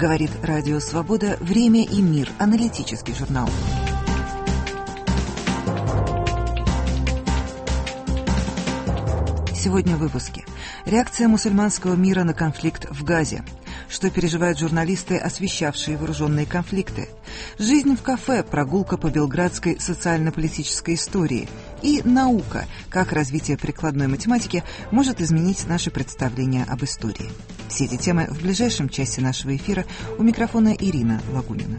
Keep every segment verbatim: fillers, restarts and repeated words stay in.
Говорит Радио Свобода «Время и мир». Аналитический журнал. Сегодня в выпуске. Реакция мусульманского мира на конфликт в Газе. Что переживают журналисты, освещавшие вооруженные конфликты. Жизнь в кафе, прогулка по белградской социально-политической истории. И наука, как развитие прикладной математики может изменить наше представление об истории. Все эти темы в ближайшем часе нашего эфира. У микрофона Ирина Лагунина.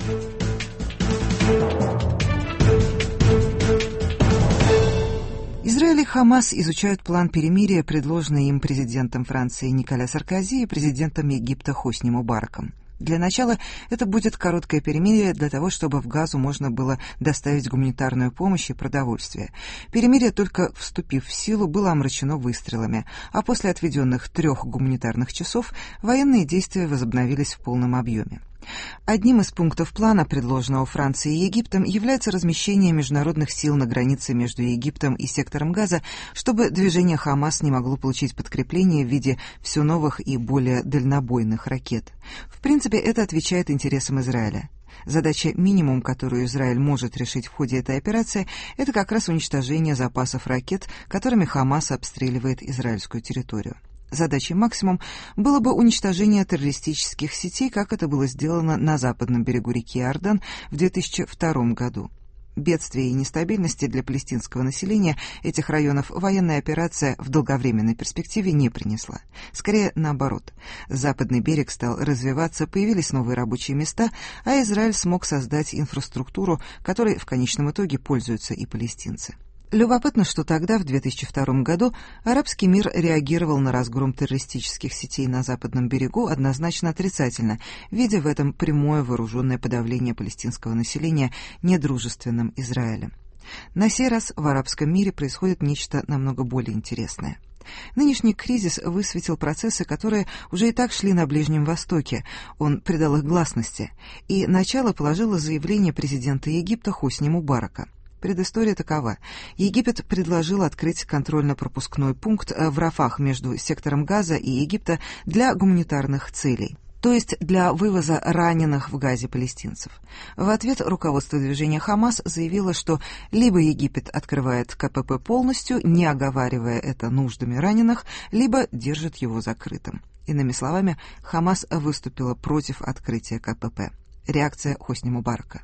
Израиль и Хамас изучают план перемирия, предложенный им президентом Франции Николя Саркози и президентом Египта Хосни Мубараком. Для начала это будет короткое перемирие для того, чтобы в Газу можно было доставить гуманитарную помощь и продовольствие. Перемирие, только вступив в силу, было омрачено выстрелами, а после отведенных трех гуманитарных часов военные действия возобновились в полном объеме. Одним из пунктов плана, предложенного Францией и Египтом, является размещение международных сил на границе между Египтом и сектором Газа, чтобы движение Хамас не могло получить подкрепление в виде все новых и более дальнобойных ракет. В принципе, это отвечает интересам Израиля. Задача минимум, которую Израиль может решить в ходе этой операции, это как раз уничтожение запасов ракет, которыми Хамас обстреливает израильскую территорию. Задачей максимум было бы уничтожение террористических сетей, как это было сделано на западном берегу реки Иордан в две тысячи втором году. Бедствия и нестабильности для палестинского населения этих районов военная операция в долговременной перспективе не принесла. Скорее, наоборот. Западный берег стал развиваться, появились новые рабочие места, а Израиль смог создать инфраструктуру, которой в конечном итоге пользуются и палестинцы. Любопытно, что тогда, в две тысячи втором году, арабский мир реагировал на разгром террористических сетей на западном берегу однозначно отрицательно, видя в этом прямое вооруженное подавление палестинского населения недружественным Израилем. На сей раз в арабском мире происходит нечто намного более интересное. Нынешний кризис высветил процессы, которые уже и так шли на Ближнем Востоке. Он придал их гласности, и начало положило заявление президента Египта Хосни Мубарака. Предыстория такова. Египет предложил открыть контрольно-пропускной пункт в Рафах между сектором Газа и Египта для гуманитарных целей, то есть для вывоза раненых в Газе палестинцев. В ответ руководство движения Хамас заявило, что либо Египет открывает КПП полностью, не оговаривая это нуждами раненых, либо держит его закрытым. Иными словами, Хамас выступила против открытия КПП. Реакция Хосни Мубарака.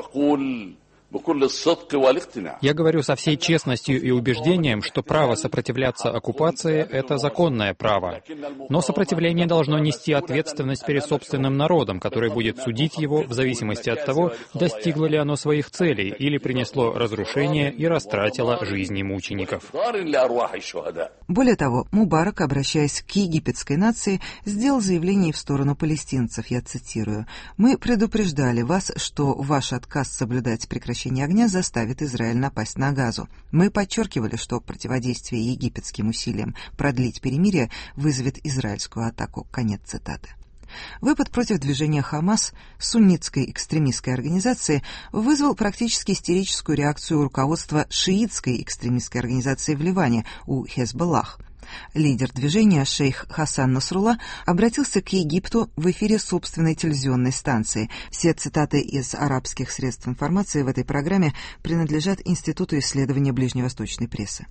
Я говорю со всей честностью и убеждением, что право сопротивляться оккупации — это законное право. Но сопротивление должно нести ответственность перед собственным народом, который будет судить его в зависимости от того, достигло ли оно своих целей или принесло разрушение и растратило жизни мучеников. Более того, Мубарак, обращаясь к египетской нации, сделал заявление в сторону палестинцев, я цитирую: «Мы предупреждали вас, что ваш отказ соблюдать прекращение огня заставит Израиль напасть на Газу. Мы подчеркивали, что противодействие египетским усилиям продлить перемирие вызовет израильскую атаку». Конец цитаты. Выпад против движения Хамас, суннитской экстремистской организации, вызвал практически истерическую реакцию руководства шиитской экстремистской организации в Ливане, у Хезболлах. Лидер движения шейх Хасан Насрулла обратился к Египту в эфире собственной телевизионной станции. Все цитаты из арабских средств информации в этой программе принадлежат Институту исследования ближневосточной прессы.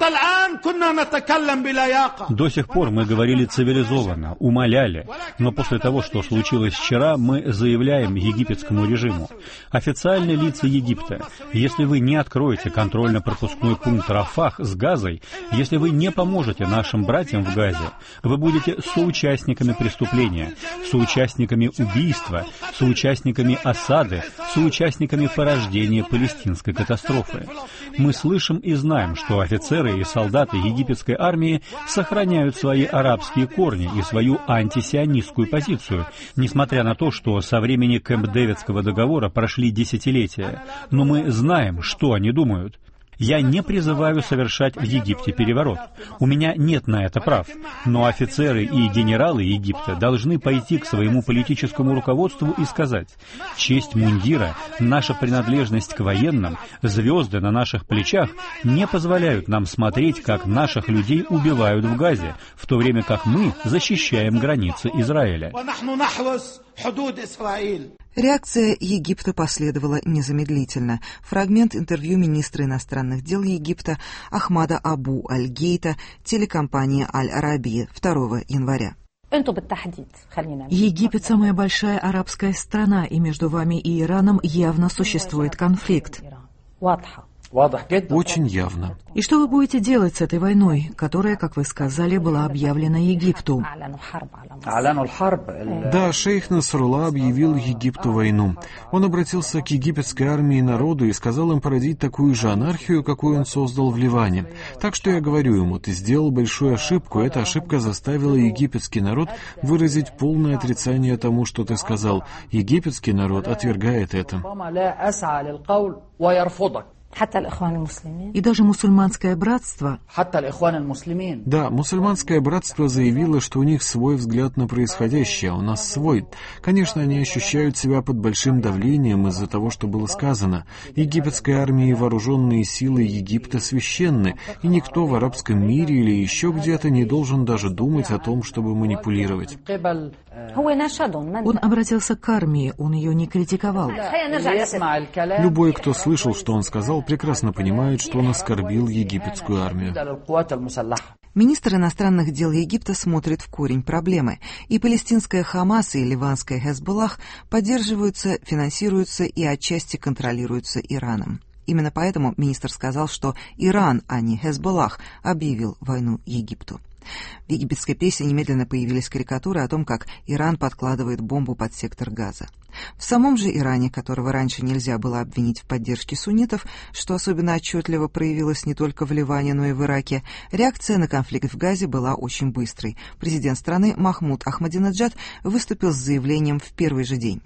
До сих пор мы говорили цивилизованно, умоляли, но после того, что случилось вчера, мы заявляем египетскому режиму: официальные лица Египта, если вы не откроете контрольно-пропускной пункт Рафах с Газой, если вы не поможете нашим братьям в Газе, вы будете соучастниками преступления, соучастниками убийства, соучастниками осады, соучастниками порождения палестинской катастрофы. Мы слышим и знаем, что офицеры и солдаты египетской армии сохраняют свои арабские корни и свою антисионистскую позицию, несмотря на то, что со времени Кэмп-Дэвидского договора прошли десятилетия. Но мы знаем, что они думают. Я не призываю совершать в Египте переворот. У меня нет на это прав. Но офицеры и генералы Египта должны пойти к своему политическому руководству и сказать: честь мундира, наша принадлежность к военным, звезды на наших плечах не позволяют нам смотреть, как наших людей убивают в Газе, в то время как мы защищаем границы Израиля. Реакция Египта последовала незамедлительно. Фрагмент интервью министра иностранных дел Египта Ахмада Абу Аль-Гейта телекомпании Аль-Арабия второго января. Египет – самая большая арабская страна, и между вами и Ираном явно существует конфликт. Очень явно. И что вы будете делать с этой войной, которая, как вы сказали, была объявлена Египту? Да, шейх Насрулла объявил Египту войну. Он обратился к египетской армии и народу и сказал им породить такую же анархию, какую он создал в Ливане. Так что я говорю ему, ты сделал большую ошибку, эта ошибка заставила египетский народ выразить полное отрицание тому, что ты сказал. Египетский народ отвергает это. И даже мусульманское братство... Да, мусульманское братство заявило, что у них свой взгляд на происходящее, а у нас свой. Конечно, они ощущают себя под большим давлением из-за того, что было сказано. Египетская армия и вооруженные силы Египта священны, и никто в арабском мире или еще где-то не должен даже думать о том, чтобы манипулировать. Он обратился к армии, он ее не критиковал. Любой, кто слышал, что он сказал, прекрасно понимает, что он оскорбил египетскую армию. Министр иностранных дел Египта смотрит в корень проблемы. И палестинская Хамас, и ливанская Хезболлах поддерживаются, финансируются и отчасти контролируются Ираном. Именно поэтому министр сказал, что Иран, а не Хезболлах, объявил войну Египту. В египетской прессе немедленно появились карикатуры о том, как Иран подкладывает бомбу под сектор Газа. В самом же Иране, которого раньше нельзя было обвинить в поддержке суннитов, что особенно отчетливо проявилось не только в Ливане, но и в Ираке, реакция на конфликт в Газе была очень быстрой. Президент страны Махмуд Ахмадинеджад выступил с заявлением в первый же день.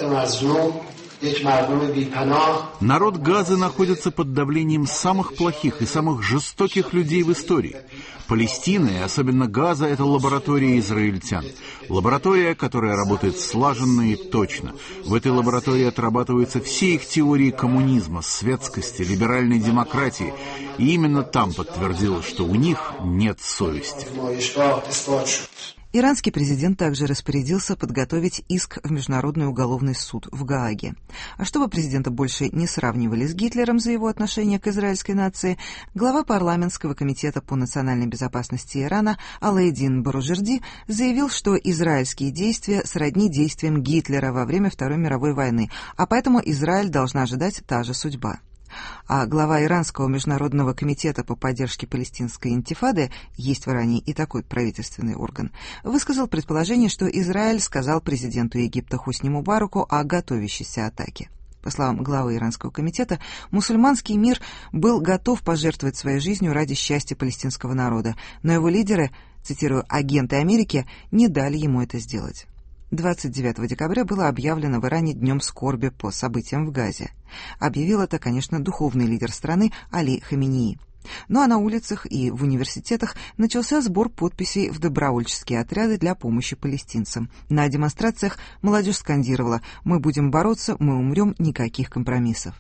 Народ Газы находится под давлением самых плохих и самых жестоких людей в истории. Палестина, и особенно Газа, это лаборатория израильтян. Лаборатория, которая работает слаженно и точно. В этой лаборатории отрабатываются все их теории коммунизма, светскости, либеральной демократии. И именно там подтвердилось, что у них нет совести. Иранский президент также распорядился подготовить иск в Международный уголовный суд в Гааге. А чтобы президента больше не сравнивали с Гитлером за его отношение к израильской нации, глава парламентского комитета по национальной безопасности Ирана Алейдин Баружерди заявил, что израильские действия сродни действиям Гитлера во время Второй мировой войны, а поэтому Израиль должна ожидать та же судьба. А глава Иранского международного комитета по поддержке палестинской интифады, есть в Иране и такой правительственный орган, высказал предположение, что Израиль сказал президенту Египта Хосни Мубараку о готовящейся атаке. По словам главы Иранского комитета, мусульманский мир был готов пожертвовать своей жизнью ради счастья палестинского народа, но его лидеры, цитирую, «агенты Америки», не дали ему это сделать. двадцать девятого декабря было объявлено в Иране днем скорби по событиям в Газе. Объявил это, конечно, духовный лидер страны Али Хаменеи. Ну а на улицах и в университетах начался сбор подписей в добровольческие отряды для помощи палестинцам. На демонстрациях молодежь скандировала: «Мы будем бороться, мы умрем, никаких компромиссов».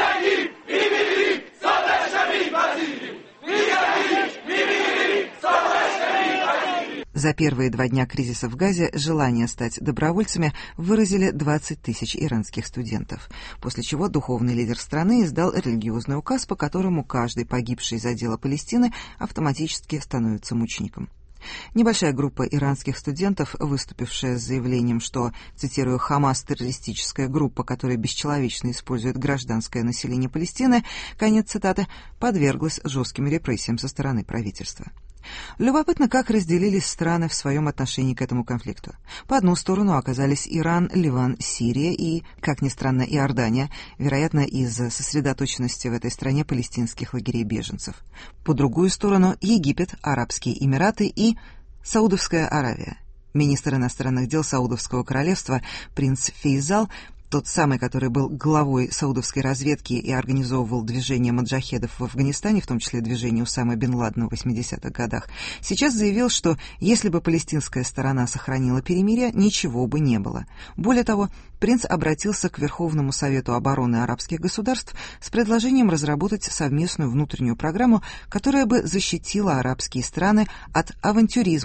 За первые два дня кризиса в Газе желание стать добровольцами выразили двадцать тысяч иранских студентов, после чего духовный лидер страны издал религиозный указ, по которому каждый погибший за дело Палестины автоматически становится мучеником. Небольшая группа иранских студентов, выступившая с заявлением, что, цитирую, «Хамас – террористическая группа, которая бесчеловечно использует гражданское население Палестины», конец цитаты, подверглась жестким репрессиям со стороны правительства. Любопытно, как разделились страны в своем отношении к этому конфликту. По одну сторону оказались Иран, Ливан, Сирия и, как ни странно, Иордания, вероятно, из-за сосредоточенности в этой стране палестинских лагерей беженцев. По другую сторону — Египет, Арабские Эмираты и Саудовская Аравия. Министр иностранных дел Саудовского королевства принц Фейзал, тот самый, который был главой саудовской разведки и организовывал движение маджахедов в Афганистане, в том числе движение Усамы бен Ладена в восьмидесятых годах, сейчас заявил, что если бы палестинская сторона сохранила перемирие, ничего бы не было. Более того, принц обратился к Верховному Совету обороны арабских государств с предложением разработать совместную внутреннюю программу, которая бы защитила арабские страны от авантюризма,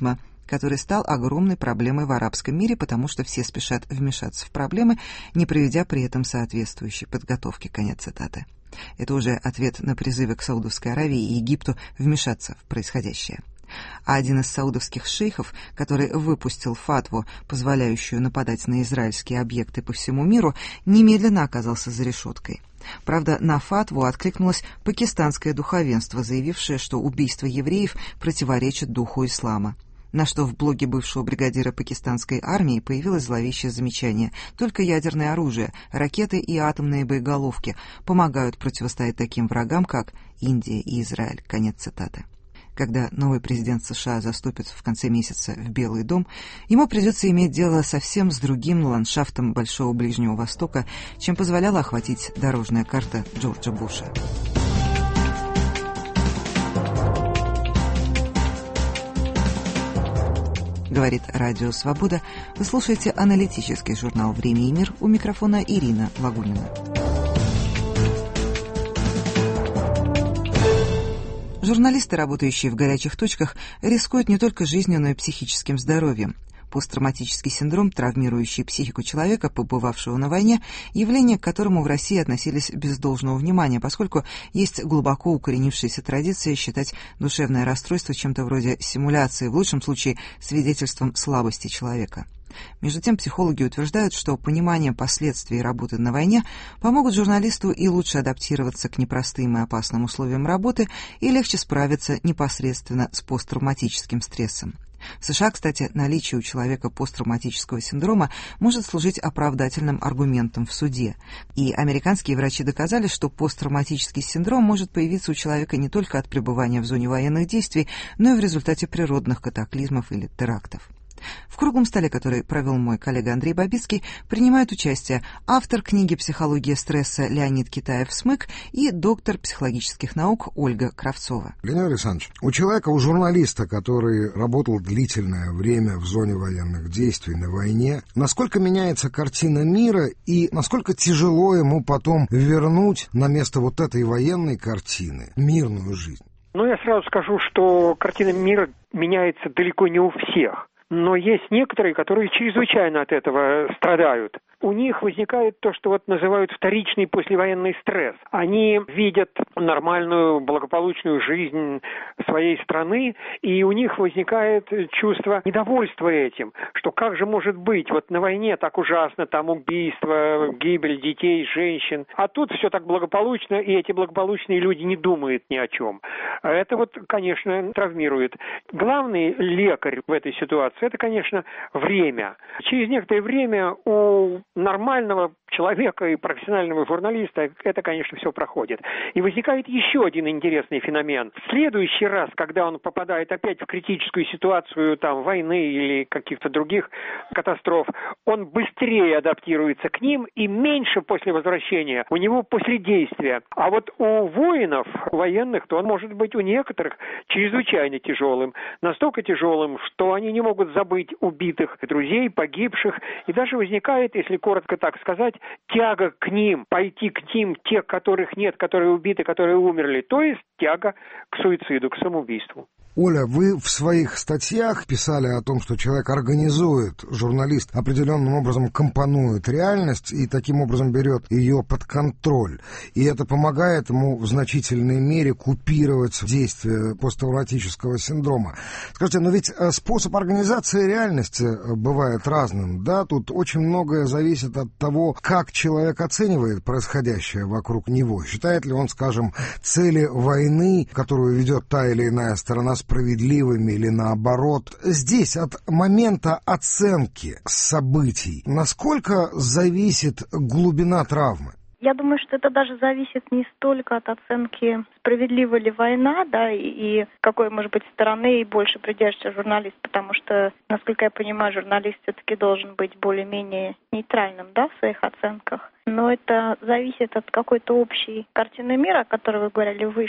который стал огромной проблемой в арабском мире, потому что все спешат вмешаться в проблемы, не проведя при этом соответствующей подготовки. Конец цитаты. Это уже ответ на призывы к Саудовской Аравии и Египту вмешаться в происходящее. А один из саудовских шейхов, который выпустил фатву, позволяющую нападать на израильские объекты по всему миру, немедленно оказался за решеткой. Правда, на фатву откликнулось пакистанское духовенство, заявившее, что убийство евреев противоречит духу ислама. На что в блоге бывшего бригадира пакистанской армии появилось зловещее замечание: только ядерное оружие, ракеты и атомные боеголовки помогают противостоять таким врагам, как Индия и Израиль. Конец цитаты. Когда новый президент США заступит в конце месяца в Белый дом, ему придется иметь дело совсем с другим ландшафтом Большого Ближнего Востока, чем позволяла охватить дорожная карта Джорджа Буша. Говорит Радио Свобода. Вы слушаете аналитический журнал «Время и мир». У микрофона Ирина Лагунина. Журналисты, работающие в горячих точках, рискуют не только жизнью, но и психическим здоровьем. Посттравматический синдром, травмирующий психику человека, побывавшего на войне, явление, к которому в России относились без должного внимания, поскольку есть глубоко укоренившаяся традиция считать душевное расстройство чем-то вроде симуляции, в лучшем случае свидетельством слабости человека. Между тем, психологи утверждают, что понимание последствий работы на войне помогут журналисту и лучше адаптироваться к непростым и опасным условиям работы и легче справиться непосредственно с посттравматическим стрессом. В США, кстати, наличие у человека посттравматического синдрома может служить оправдательным аргументом в суде. И американские врачи доказали, что посттравматический синдром может появиться у человека не только от пребывания в зоне военных действий, но и в результате природных катаклизмов или терактов. В круглом столе, который провел мой коллега Андрей Бабицкий, принимают участие автор книги «Психология стресса» Леонид Китаев-Смык и доктор психологических наук Ольга Кравцова. Леонид Александрович, у человека, у журналиста, который работал длительное время в зоне военных действий на войне, насколько меняется картина мира и насколько тяжело ему потом вернуть на место вот этой военной картины мирную жизнь? Ну, я сразу скажу, что картина мира меняется далеко не у всех. Но есть некоторые, которые чрезвычайно от этого страдают. У них возникает то, что вот называют вторичный послевоенный стресс. Они видят нормальную, благополучную жизнь своей страны, и у них возникает чувство недовольства этим, что как же может быть, вот на войне так ужасно, там убийства, гибель детей, женщин, а тут все так благополучно, и эти благополучные люди не думают ни о чем. Это вот, конечно, травмирует. Главный лекарь в этой ситуации — это, конечно, время. Через некоторое время у нормального человека и профессионального журналиста это, конечно, все проходит. И возникает еще один интересный феномен. В следующий раз, когда он попадает опять в критическую ситуацию там, войны или каких-то других катастроф, он быстрее адаптируется к ним и меньше после возвращения у него после действия. А вот у воинов, военных, то он может быть у некоторых чрезвычайно тяжелым. Настолько тяжелым, что они не могут забыть убитых друзей, погибших. И даже возникает, если коротко так сказать, тяга к ним, пойти к ним, тех, которых нет, которые убиты, которые умерли, то есть тяга к суициду, к самоубийству. Оля, вы в своих статьях писали о том, что человек организует, журналист определенным образом компонует реальность и таким образом берет ее под контроль. И это помогает ему в значительной мере купировать действие посттравматического синдрома. Скажите, но ведь способ организации реальности бывает разным, да? Тут очень многое зависит от того, как человек оценивает происходящее вокруг него. Считает ли он, скажем, цели войны, которую ведет та или иная сторона, справедливыми или наоборот. Здесь от момента оценки событий насколько зависит глубина травмы? Я думаю, что это даже зависит не столько от оценки, справедлива ли война, да, и, и какой, может быть, стороны больше придерживается журналист, потому что, насколько я понимаю, журналист все-таки должен быть более-менее нейтральным, да, в своих оценках. Но это зависит от какой-то общей картины мира, о которой вы говорили выше.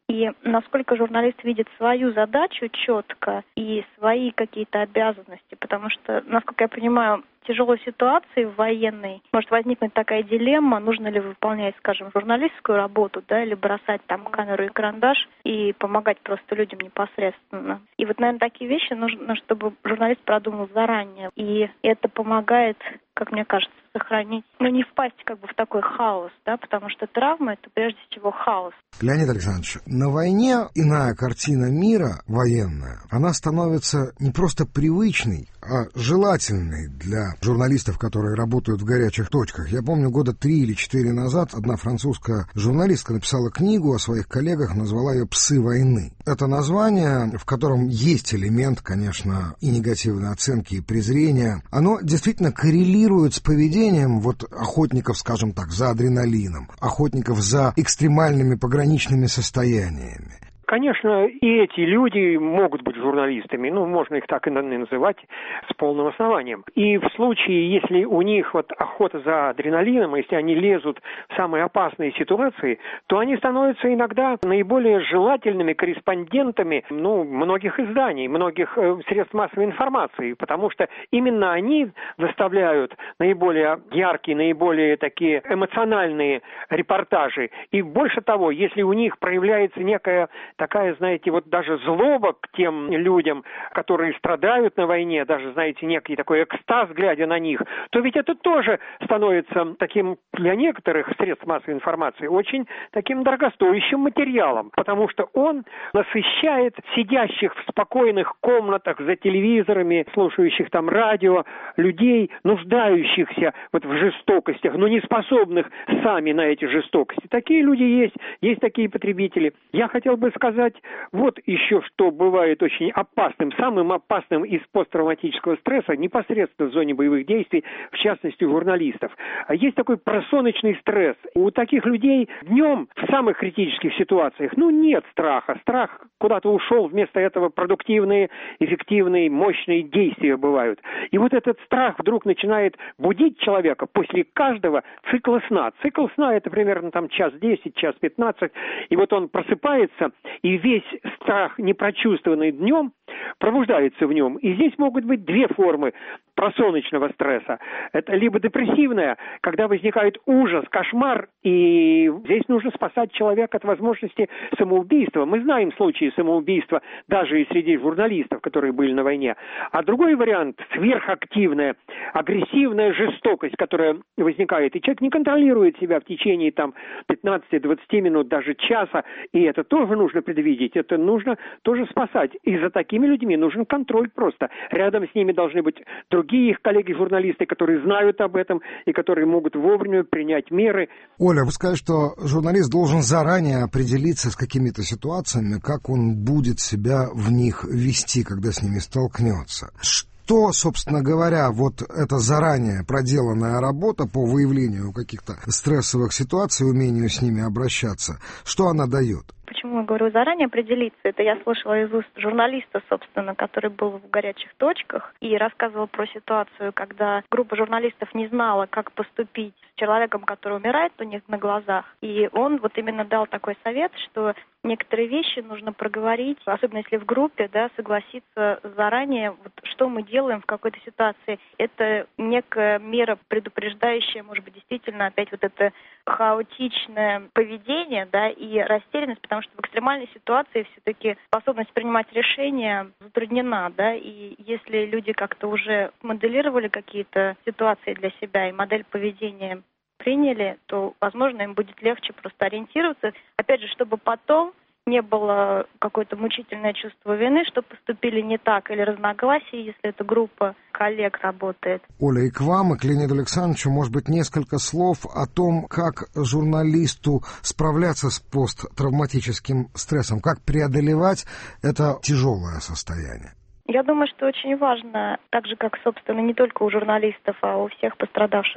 И насколько журналист видит свою задачу четко и свои какие-то обязанности, потому что, насколько я понимаю, в тяжелой ситуации военной может возникнуть такая дилемма, нужно ли выполнять, скажем, журналистскую работу, да, или бросать там камеру и карандаш и помогать просто людям непосредственно. И вот, наверное, такие вещи нужно, чтобы журналист продумал заранее. И это помогает, как мне кажется, сохранить, ну, не впасть как бы в такой хаос, да, потому что травма — это прежде всего хаос. Леонид Александрович, на войне иная картина мира военная, она становится не просто привычной, а желательной для журналистов, которые работают в горячих точках. Я помню, года три или четыре назад одна французская журналистка написала книгу о своих коллегах, назвала ее «Псы войны». Это название, в котором есть элемент, конечно, и негативной оценки, и презрения. Оно действительно коррелирует с поведением вот охотников, скажем так, за адреналином, охотников за экстремальными пограничными состояниями. Конечно, и эти люди могут быть журналистами, ну, можно их так и называть с полным основанием. И в случае, если у них вот охота за адреналином, если они лезут в самые опасные ситуации, то они становятся иногда наиболее желательными корреспондентами, ну, многих изданий, многих э, средств массовой информации, потому что именно они заставляют наиболее яркие, наиболее такие эмоциональные репортажи. И больше того, если у них проявляется некая такая, знаете, вот даже злоба к тем людям, которые страдают на войне, даже, знаете, некий такой экстаз, глядя на них, то ведь это тоже становится таким для некоторых средств массовой информации очень таким дорогостоящим материалом, потому что он насыщает сидящих в спокойных комнатах за телевизорами, слушающих там радио, людей, нуждающихся вот в жестокостях, но не способных сами на эти жестокости. Такие люди есть, есть такие потребители. Я хотел бы сказать, сказать, вот еще что бывает очень опасным, самым опасным из посттравматического стресса непосредственно в зоне боевых действий, в частности у журналистов. Есть такой просоночный стресс. У таких людей днем в самых критических ситуациях, ну, нет страха. Страх куда-то ушел, вместо этого продуктивные, эффективные, мощные действия бывают. И вот этот страх вдруг начинает будить человека после каждого цикла сна. Цикл сна — это примерно там час десять, час пятнадцать, и вот он просыпается, и весь страх, непрочувствованный днем, пробуждается в нем. И здесь могут быть две формы просоночного стресса. Это либо депрессивная, когда возникает ужас, кошмар, и здесь нужно спасать человека от возможности самоубийства. Мы знаем случаи самоубийства даже и среди журналистов, которые были на войне. А другой вариант – сверхактивная, агрессивная жестокость, которая возникает. И человек не контролирует себя в течение там пятнадцати-двадцати минут, даже часа, и это тоже нужно предвидеть, это нужно тоже спасать. И за такими людьми нужен контроль просто. Рядом с ними должны быть другие их коллеги-журналисты, которые знают об этом и которые могут вовремя принять меры. Оля, вы сказали, что журналист должен заранее определиться с какими-то ситуациями, как он будет себя в них вести, когда с ними столкнется. Что, собственно говоря, вот эта заранее проделанная работа по выявлению каких-то стрессовых ситуаций, умению с ними обращаться, что она дает? Почему я говорю заранее определиться? Это я слышала из уст журналиста, собственно, который был в горячих точках и рассказывал про ситуацию, когда группа журналистов не знала, как поступить с человеком, который умирает у них на глазах. И он вот именно дал такой совет, что некоторые вещи нужно проговорить, особенно если в группе, да, согласиться заранее, вот, что мы делаем в какой-то ситуации. Это некая мера предупреждающая, может быть, действительно опять вот это хаотичное поведение, да, и растерянность, потому что в экстремальной ситуации все-таки способность принимать решения затруднена, да, и если люди как-то уже моделировали какие-то ситуации для себя и модель поведения приняли, то, возможно, им будет легче просто ориентироваться, опять же, чтобы потом не было какое-то мучительное чувство вины, что поступили не так, или разногласий, если эта группа коллег работает. Оля, и к вам, и к Леониду Александровичу, может быть, несколько слов о том, как журналисту справляться с посттравматическим стрессом, как преодолевать это тяжелое состояние. Я думаю, что очень важно, так же, как, собственно, не только у журналистов, а у всех пострадавших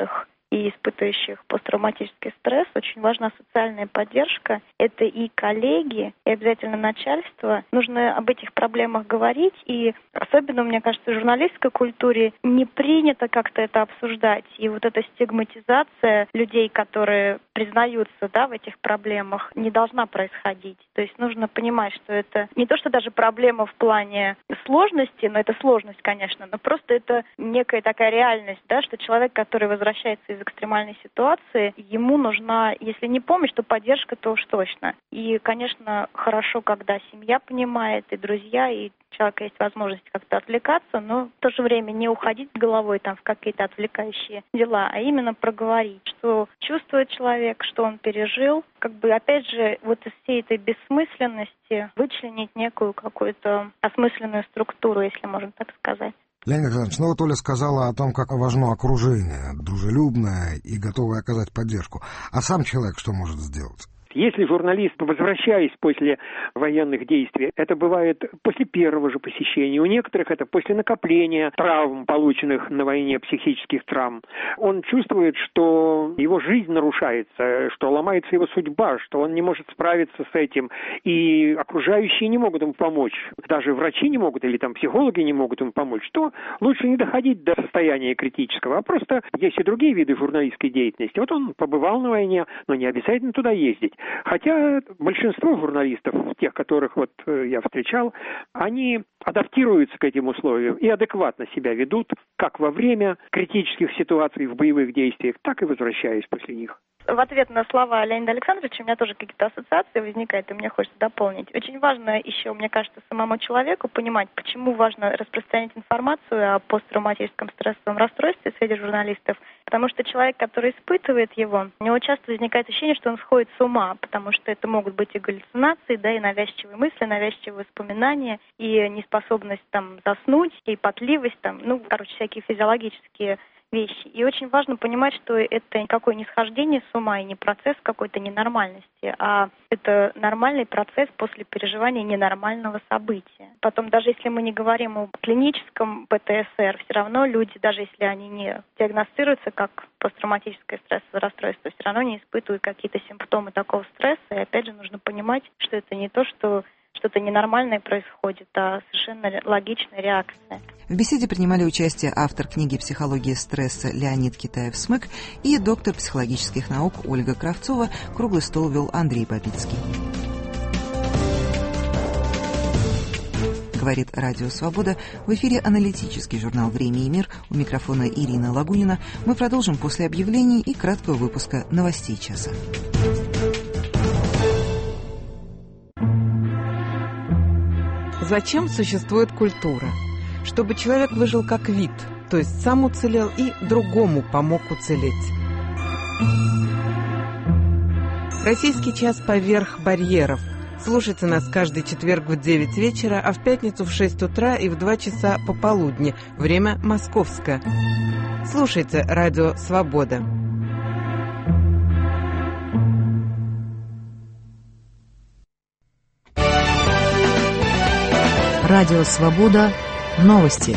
и испытывающих посттравматический стресс, очень важна социальная поддержка. Это и коллеги, и обязательно начальство. Нужно об этих проблемах говорить, и особенно, мне кажется, в журналистской культуре не принято как-то это обсуждать. И вот эта стигматизация людей, которые признаются, да, в этих проблемах, не должна происходить. То есть нужно понимать, что это не то, что даже проблема в плане сложности, но это сложность, конечно, но просто это некая такая реальность, да, что человек, который возвращается из экстремальной ситуации, ему нужна, если не помощь, то поддержка, то уж точно. И, конечно, хорошо, когда семья понимает, и друзья, и у человека есть возможность как-то отвлекаться, но в то же время не уходить головой там в какие-то отвлекающие дела, а именно проговорить, что чувствует человек, что он пережил. Как бы, опять же, вот из всей этой бессмысленности вычленить некую какую-то осмысленную структуру, если можно так сказать. Леонид Александрович, ну вот Оля сказала о том, как важно окружение, дружелюбное и готовое оказать поддержку. А сам человек что может сделать? Если журналист, возвращаясь после военных действий, это бывает после первого же посещения, у некоторых это после накопления травм, полученных на войне, психических травм, он чувствует, что его жизнь нарушается, что ломается его судьба, что он не может справиться с этим, и окружающие не могут ему помочь, даже врачи не могут или там психологи не могут ему помочь, то лучше не доходить до состояния критического, а просто есть и другие виды журналистской деятельности. Вот он побывал на войне, но не обязательно туда ездить. Хотя большинство журналистов, тех, которых вот я встречал, они адаптируются к этим условиям и адекватно себя ведут как во время критических ситуаций в боевых действиях, так и возвращаясь после них. В ответ на слова Леонида Александровича у меня тоже какие-то ассоциации возникают, и мне хочется дополнить. Очень важно еще, мне кажется, самому человеку понимать, почему важно распространять информацию о посттравматическом стрессовом расстройстве среди журналистов, потому что человек, который испытывает его, у него часто возникает ощущение, что он сходит с ума, потому что это могут быть и галлюцинации, да, и навязчивые мысли, навязчивые воспоминания, и неспособность там заснуть, и потливость, там, ну, короче, всякие физиологические вещи. И очень важно понимать, что это никакое не схождение с ума и не процесс какой-то ненормальности, а это нормальный процесс после переживания ненормального события. Потом, даже если мы не говорим о клиническом пэ тэ эс эр, все равно люди, даже если они не диагностируются как посттравматическое стрессовое расстройство, все равно не испытывают какие-то симптомы такого стресса. И опять же нужно понимать, что это не то, что что-то ненормальное происходит, а совершенно логичная реакция. В беседе принимали участие автор книги «Психология стресса» Леонид Китаев-Смык и доктор психологических наук Ольга Кравцова. Круглый стол вел Андрей Бабицкий. Говорит Радио Свобода. В эфире аналитический журнал «Время и мир». У микрофона Ирина Лагунина. Мы продолжим после объявлений и краткого выпуска новостей часа. Зачем существует культура? Чтобы человек выжил как вид, то есть сам уцелел и другому помог уцелеть. Российский час поверх барьеров. Слушайте нас каждый четверг в девять вечера, а в пятницу в шесть утра и в два часа пополудни. Время московское. Слушайте Радио Свобода. Радио Свобода. Новости.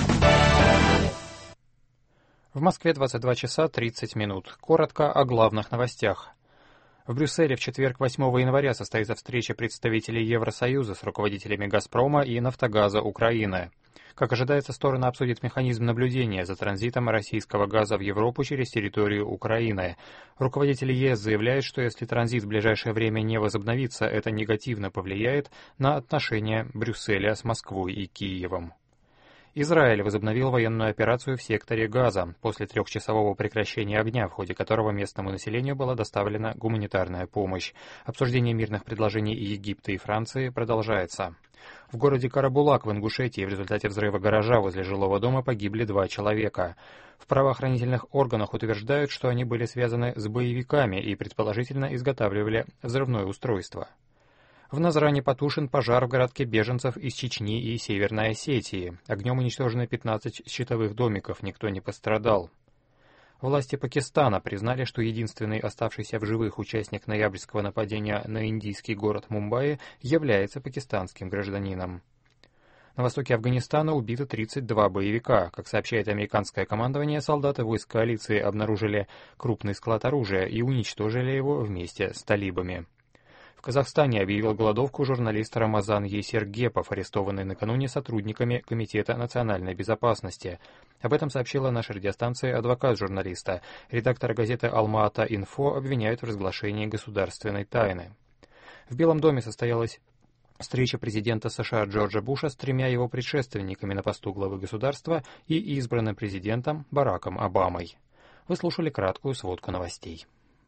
В Москве двадцать два часа тридцать минут. Коротко о главных новостях. В Брюсселе в четверг, восьмого января, состоится встреча представителей Евросоюза с руководителями «Газпрома» и «Нафтогаза» Украины. Как ожидается, стороны обсудят механизм наблюдения за транзитом российского газа в Европу через территорию Украины. Руководители ЕС заявляют, что если транзит в ближайшее время не возобновится, это негативно повлияет на отношения Брюсселя с Москвой и Киевом. Израиль возобновил военную операцию в секторе Газа после трехчасового прекращения огня, в ходе которого местному населению была доставлена гуманитарная помощь. Обсуждение мирных предложений Египта и Франции продолжается. В городе Карабулак в Ингушетии в результате взрыва гаража возле жилого дома погибли два человека. В правоохранительных органах утверждают, что они были связаны с боевиками и предположительно изготавливали взрывное устройство. В Назране потушен пожар в городке беженцев из Чечни и Северной Осетии. Огнем уничтожены пятнадцать щитовых домиков, никто не пострадал. Власти Пакистана признали, что единственный оставшийся в живых участник ноябрьского нападения на индийский город Мумбаи является пакистанским гражданином. На востоке Афганистана убито тридцать два боевика. Как сообщает американское командование, солдаты войск коалиции обнаружили крупный склад оружия и уничтожили его вместе с талибами. В Казахстане объявил голодовку журналист Рамазан Есергепов, арестованный накануне сотрудниками Комитета национальной безопасности. Об этом сообщила наша радиостанция адвокат журналиста. Редактора газеты «Алма-Ата-Инфо» обвиняют в разглашении государственной тайны. В Белом доме состоялась встреча президента США Джорджа Буша с тремя его предшественниками на посту главы государства и избранным президентом Бараком Обамой. Вы слушали краткую сводку новостей.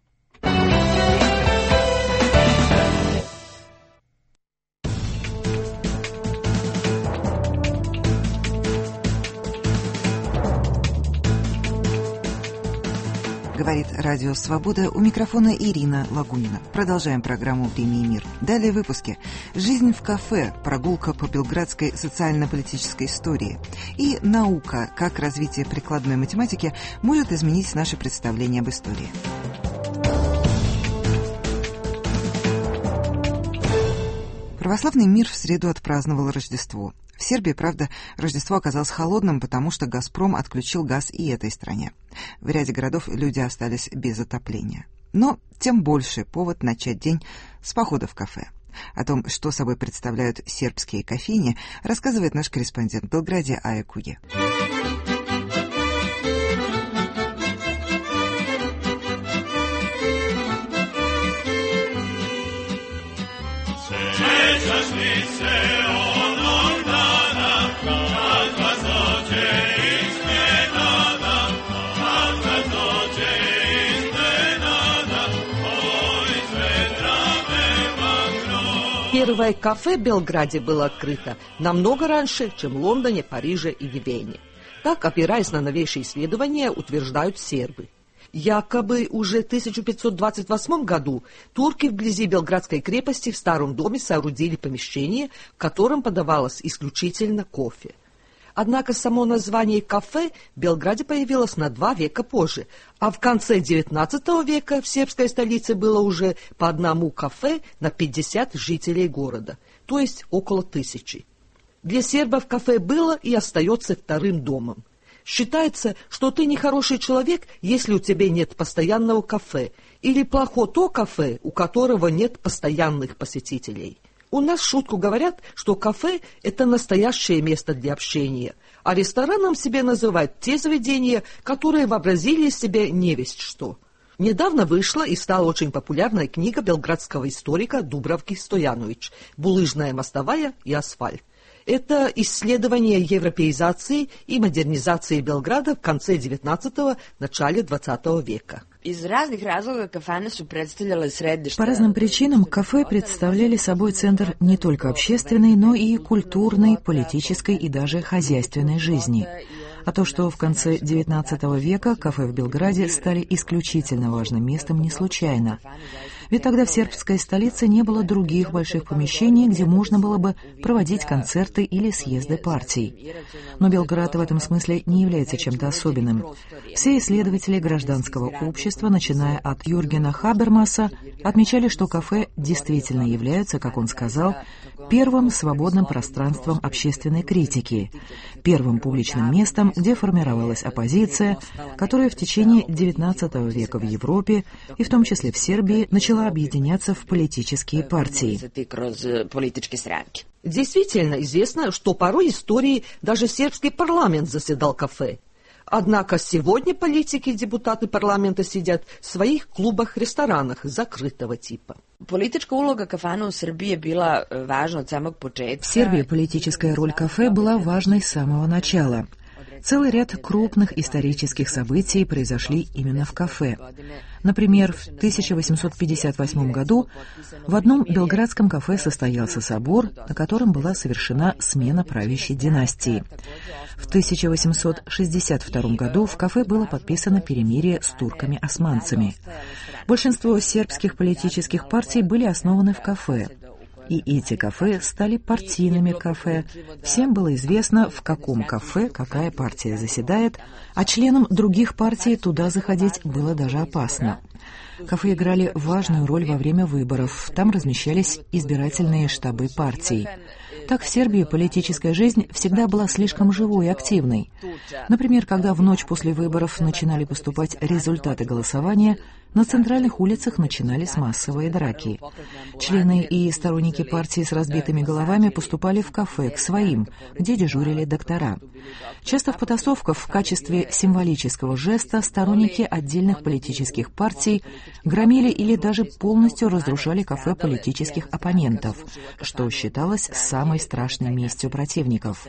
Говорит Радио Свобода, у микрофона Ирина Лагунина. Продолжаем программу «Время и мир». Далее в выпуске. Жизнь в кафе, прогулка по белградской социально-политической истории. И наука, как развитие прикладной математики может изменить наше представление об истории. Православный мир в среду отпраздновал Рождество. В Сербии, правда, Рождество оказалось холодным, потому что «Газпром» отключил газ и этой стране. В ряде городов люди остались без отопления. Но тем больше повод начать день с похода в кафе. О том, что собой представляют сербские кофейни, рассказывает наш корреспондент в Белграде Ая Куе. Первое кафе в Белграде было открыто намного раньше, чем в Лондоне, Париже или Вене. Так, опираясь на новейшие исследования, утверждают сербы. Якобы уже в тысяча пятьсот двадцать восьмом году турки вблизи Белградской крепости в старом доме соорудили помещение, в котором подавалось исключительно кофе. Однако само название «кафе» в Белграде появилось на два века позже, а в конце девятнадцатого века в сербской столице было уже по одному кафе на пятьдесят жителей города, то есть около тысячи. Для сербов кафе было и остается вторым домом. Считается, что ты нехороший человек, если у тебя нет постоянного кафе, или плохо то кафе, у которого нет постоянных посетителей. У нас в шутку говорят, что кафе – это настоящее место для общения, а рестораном себе называют те заведения, которые вообразили себе невесть что. Недавно вышла и стала очень популярная книга белградского историка Дубравки Стоянович «Булыжная мостовая и асфальт». Это исследование европеизации и модернизации Белграда в конце девятнадцатого – начале двадцатого века. Из разных разлогов кафе su представляли средиšte. По разным причинам кафе представляли собой центр не только общественной, но и культурной, политической и даже хозяйственной жизни. А то, что в конце девятнадцатого века кафе в Белграде стали исключительно важным местом, не случайно. Ведь тогда в сербской столице не было других больших помещений, где можно было бы проводить концерты или съезды партий. Но Белград в этом смысле не является чем-то особенным. Все исследователи гражданского общества, начиная от Юргена Хабермаса, отмечали, что кафе действительно являются, как он сказал, первым свободным пространством общественной критики, первым публичным местом, где формировалась оппозиция, которая в течение девятнадцатого века в Европе, и в том числе в Сербии, начала объединяться в политические партии. Действительно известно, что порой в истории даже сербский парламент заседал в кафе. Однако сегодня политики и депутаты парламента сидят в своих клубах-ресторанах закрытого типа. Политическая улога кафана в Сербии была важна от самого начала. В Сербии политическая роль кафе была важной с самого начала. Целый ряд крупных исторических событий произошли именно в кафе. Например, в тысяча восемьсот пятьдесят восьмом году в одном белградском кафе состоялся собор, на котором была совершена смена правящей династии. В тысяча восемьсот шестьдесят втором году в кафе было подписано перемирие с турками-османцами. Большинство сербских политических партий были основаны в кафе. И эти кафе стали партийными кафе. Всем было известно, в каком кафе какая партия заседает, а членам других партий туда заходить было даже опасно. Кафе играли важную роль во время выборов. Там размещались избирательные штабы партий. Так в Сербии политическая жизнь всегда была слишком живой и активной. Например, когда в ночь после выборов начинали поступать результаты голосования, на центральных улицах начинались массовые драки. Члены и сторонники партии с разбитыми головами поступали в кафе к своим, где дежурили доктора. Часто в потасовках в качестве символического жеста сторонники отдельных политических партий громили или даже полностью разрушали кафе политических оппонентов, что считалось самой страшной местью противников.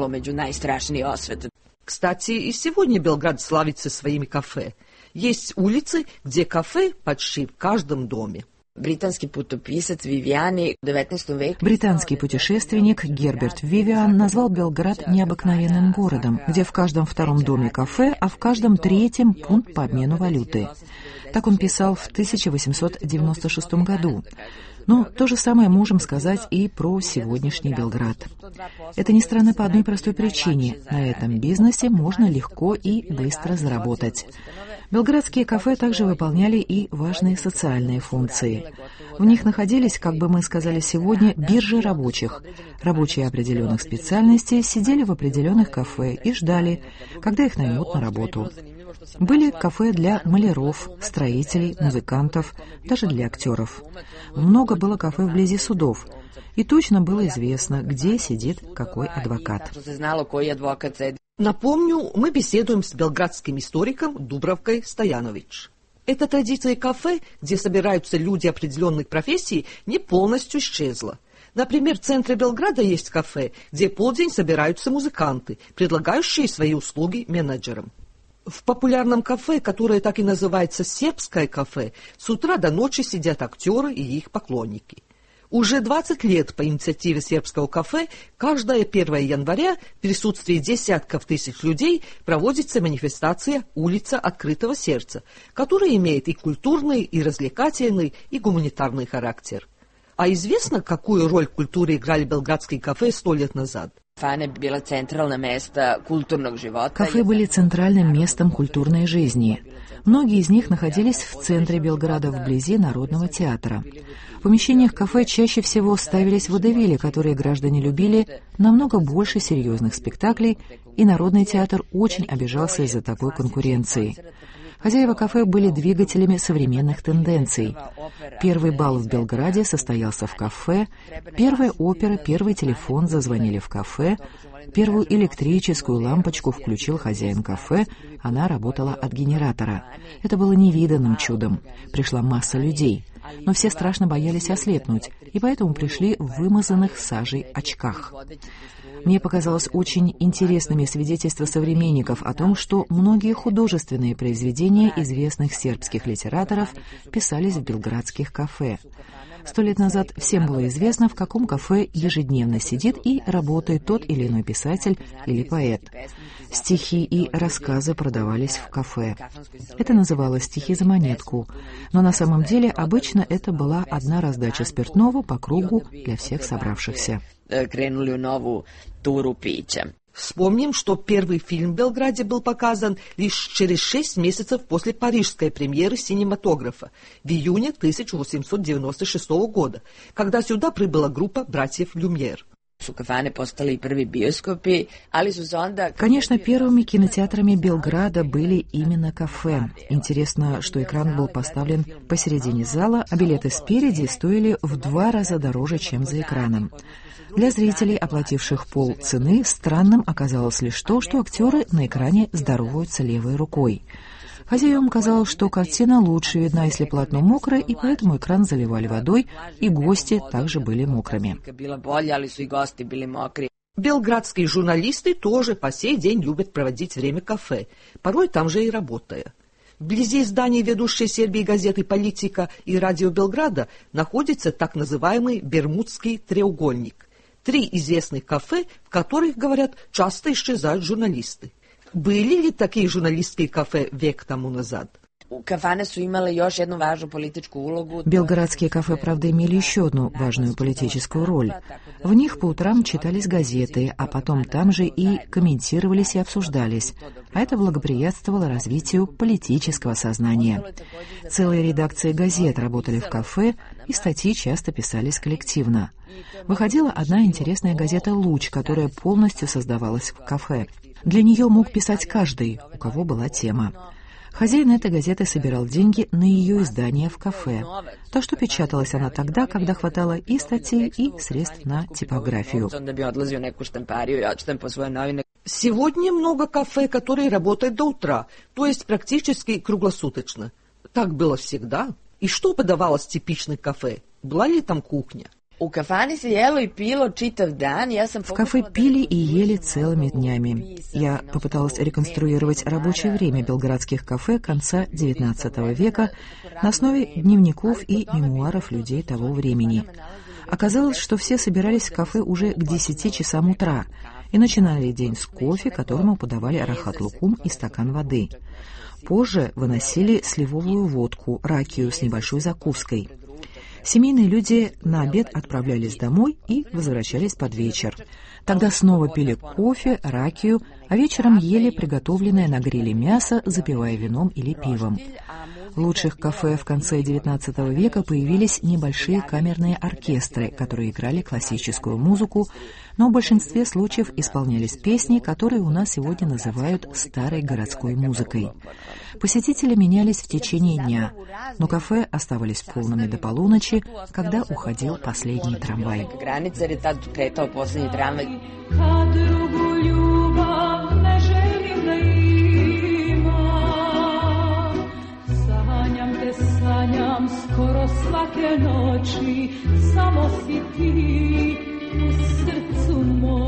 Кстати, и сегодня Белград славится своими кафе. Есть улицы, где кафе почти в каждом доме. Британский путописец Вивиани в девятнадцатом веке... Британский путешественник Герберт Вивиан назвал Белград необыкновенным городом, где в каждом втором доме кафе, а в каждом третьем пункт по обмену валюты. Так он писал в тысяча восемьсот девяносто шестом году. Но то же самое можем сказать и про сегодняшний Белград. Это не странно по одной простой причине. На этом бизнесе можно легко и быстро заработать. Белградские кафе также выполняли и важные социальные функции. В них находились, как бы мы сказали сегодня, биржи рабочих. Рабочие определенных специальностей сидели в определенных кафе и ждали, когда их наймут на работу. Были кафе для маляров, строителей, музыкантов, даже для актеров. Много было кафе вблизи судов. И точно было известно, где сидит какой адвокат. Напомню, мы беседуем с белградским историком Дубравкой Стоянович. Эта традиция кафе, где собираются люди определенных профессий, не полностью исчезла. Например, в центре Белграда есть кафе, где полдень собираются музыканты, предлагающие свои услуги менеджерам. В популярном кафе, которое так и называется «Сербское кафе», с утра до ночи сидят актеры и их поклонники. Уже двадцать лет по инициативе сербского кафе каждое первое января в присутствии десятков тысяч людей проводится манифестация «Улица открытого сердца», которая имеет и культурный, и развлекательный, и гуманитарный характер. А известно, какую роль в культуре играли белградские кафе сто лет назад? Кафе были центральным местом культурной жизни. Многие из них находились в центре Белграда, вблизи Народного театра. В помещениях кафе чаще всего ставились водевили, которые граждане любили, намного больше серьезных спектаклей, и Народный театр очень обижался из-за такой конкуренции. Хозяева кафе были двигателями современных тенденций. Первый бал в Белграде состоялся в кафе, первая опера, первый телефон зазвонили в кафе, первую электрическую лампочку включил хозяин кафе, она работала от генератора. Это было невиданным чудом. Пришла масса людей, но все страшно боялись ослепнуть, и поэтому пришли в вымазанных сажей очках. Мне показалось очень интересными свидетельства современников о том, что многие художественные произведения известных сербских литераторов писались в белградских кафе. Сто лет назад всем было известно, в каком кафе ежедневно сидит и работает тот или иной писатель или поэт. Стихи и рассказы продавались в кафе. Это называлось «стихи за монетку», но на самом деле обычно это была одна раздача спиртного по кругу для всех собравшихся. Вспомним, что первый фильм в Белграде был показан лишь через шесть месяцев после парижской премьеры синематографа в июне тысяча восемьсот девяносто шестого года, когда сюда прибыла группа братьев Люмьер. Конечно, первыми кинотеатрами Белграда были именно кафе. Интересно, что экран был поставлен посередине зала, а билеты спереди стоили в два раза дороже, чем за экраном. Для зрителей, оплативших полцены, странным оказалось лишь то, что актеры на экране здороваются левой рукой. Хозяевам казалось, что картина лучше видна, если полотно мокрое, и поэтому экран заливали водой, и гости также были мокрыми. Белградские журналисты тоже по сей день любят проводить время в кафе, порой там же и работая. Вблизи зданий ведущей Сербии газеты «Политика» и радио Белграда находится так называемый Бермудский треугольник. Три известных кафе, в которых, говорят, часто исчезают журналисты. Были ли такие журналистские кафе век тому назад? Белградские кафе, правда, имели еще одну важную политическую роль. В них по утрам читались газеты, а потом там же и комментировались и обсуждались. А это благоприятствовало развитию политического сознания. Целые редакции газет работали в кафе, и статьи часто писались коллективно. Выходила одна интересная газета «Луч», которая полностью создавалась в кафе. Для нее мог писать каждый, у кого была тема. Хозяин этой газеты собирал деньги на ее издание в кафе. Так что печаталась она тогда, когда хватало и статей, и средств на типографию. Сегодня много кафе, которые работают до утра, то есть практически круглосуточно. Так было всегда. И что подавалось в типичных кафе? Была ли там кухня? В кафе пили и ели целыми днями. Я попыталась реконструировать рабочее время белградских кафе конца девятнадцатого века на основе дневников и мемуаров людей того времени. Оказалось, что все собирались в кафе уже к десяти часам утра и начинали день с кофе, которому подавали рахат-лукум и стакан воды. Позже выносили сливовую водку, ракию с небольшой закуской. Семейные люди на обед отправлялись домой и возвращались под вечер. Тогда снова пили кофе, ракию, а вечером ели приготовленное на гриле мясо, запивая вином или пивом. В лучших кафе в конце девятнадцатого века появились небольшие камерные оркестры, которые играли классическую музыку, но в большинстве случаев исполнялись песни, которые у нас сегодня называют старой городской музыкой. Посетители менялись в течение дня, но кафе оставались полными до полуночи, когда уходил последний трамвай. Sanjam skoro svake noći, samo si ti u srcu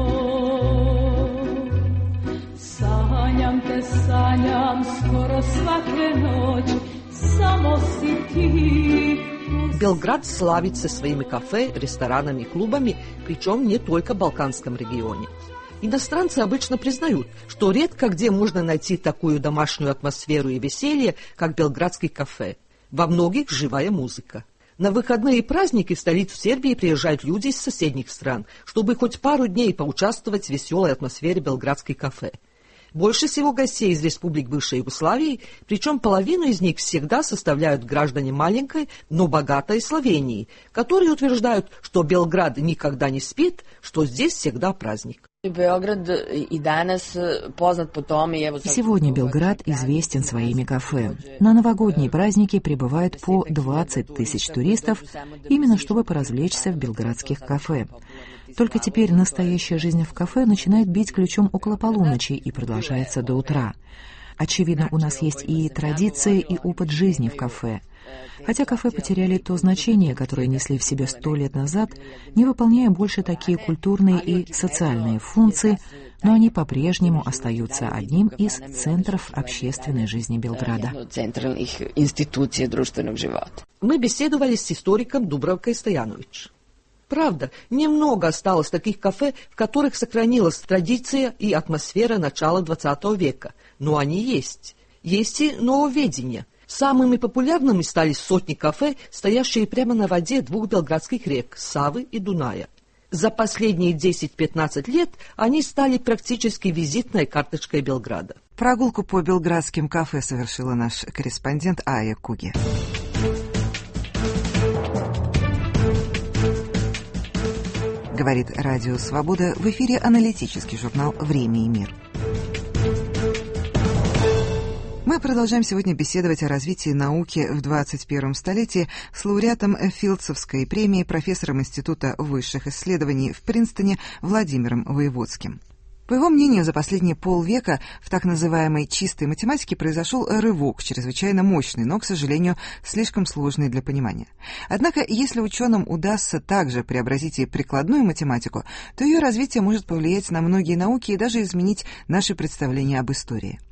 mom. Sanjam te, sanjam skoro svake noći, samo si ti. Белград славится своими кафе, ресторанами и клубами, причем не только в Балканском регионе. Иностранцы обычно признают, что редко где можно найти такую домашнюю атмосферу и веселье, как белградский кафе. Во многих живая музыка. На выходные и праздники в столицу Сербии приезжают люди из соседних стран, чтобы хоть пару дней поучаствовать в веселой атмосфере белградской кафе. Больше всего гостей из республик бывшей Югославии, причем половину из них всегда составляют граждане маленькой, но богатой Словении, которые утверждают, что Белград никогда не спит, что здесь всегда праздник. Сегодня Белград известен своими кафе. На новогодние праздники прибывает по двадцать тысяч туристов, именно чтобы поразвлечься в белградских кафе. Только теперь настоящая жизнь в кафе начинает бить ключом около полуночи и продолжается до утра. Очевидно, у нас есть и традиции, и опыт жизни в кафе. Хотя кафе потеряли то значение, которое несли в себе сто лет назад, не выполняя больше такие культурные и социальные функции, но они по-прежнему остаются одним из центров общественной жизни Белграда. Мы беседовали с историком Дубравкой Стоянович. Правда, немного осталось таких кафе, в которых сохранилась традиция и атмосфера начала двадцатого века, но они есть. Есть и нововведения. Самыми популярными стали сотни кафе, стоящие прямо на воде двух белградских рек – Савы и Дуная. За последние десять-пятнадцать лет они стали практически визитной карточкой Белграда. Прогулку по белградским кафе совершила наш корреспондент Ая Куги. Говорит Радио Свобода, в эфире аналитический журнал «Время и мир». Мы продолжаем сегодня беседовать о развитии науки в двадцать первом столетии с лауреатом Филдсовской премии, профессором Института высших исследований в Принстоне Владимиром Воеводским. По его мнению, за последние полвека в так называемой чистой математике произошел рывок, чрезвычайно мощный, но, к сожалению, слишком сложный для понимания. Однако, если ученым удастся также преобразить и прикладную математику, то ее развитие может повлиять на многие науки и даже изменить наши представления об истории.